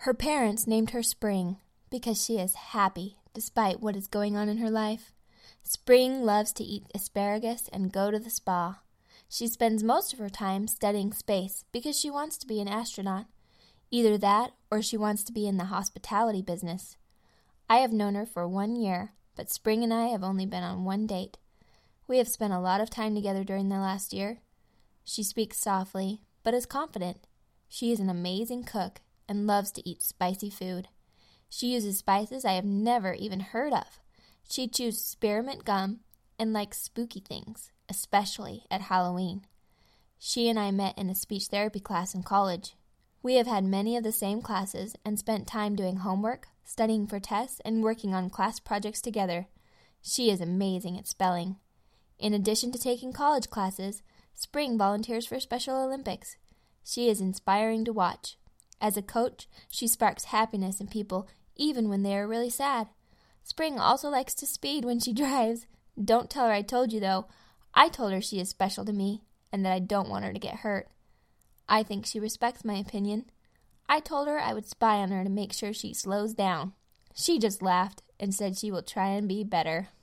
Her parents named her Spring because she is happy despite what is going on in her life. Spring loves to eat asparagus and go to the spa. She spends most of her time studying space because she wants to be an astronaut. Either that or she wants to be in the hospitality business. I have known her for 1 year, but Spring and I have only been on one date. We have spent a lot of time together during the last year. She speaks softly, but is confident. She is an amazing cook and loves to eat spicy food. She uses spices I have never even heard of. She chews spearmint gum and likes spooky things, especially at Halloween. She and I met in a speech therapy class in college. We have had many of the same classes and spent time doing homework, studying for tests, and working on class projects together. She is amazing at spelling. In addition to taking college classes, Spring volunteers for Special Olympics. She is inspiring to watch. As a coach, she sparks happiness in people even when they are really sad. Spring also likes to speed when she drives. Don't tell her I told you, though. I told her she is special to me and that I don't want her to get hurt. I think she respects my opinion. I told her I would spy on her to make sure she slows down. She just laughed and said she will try and be better.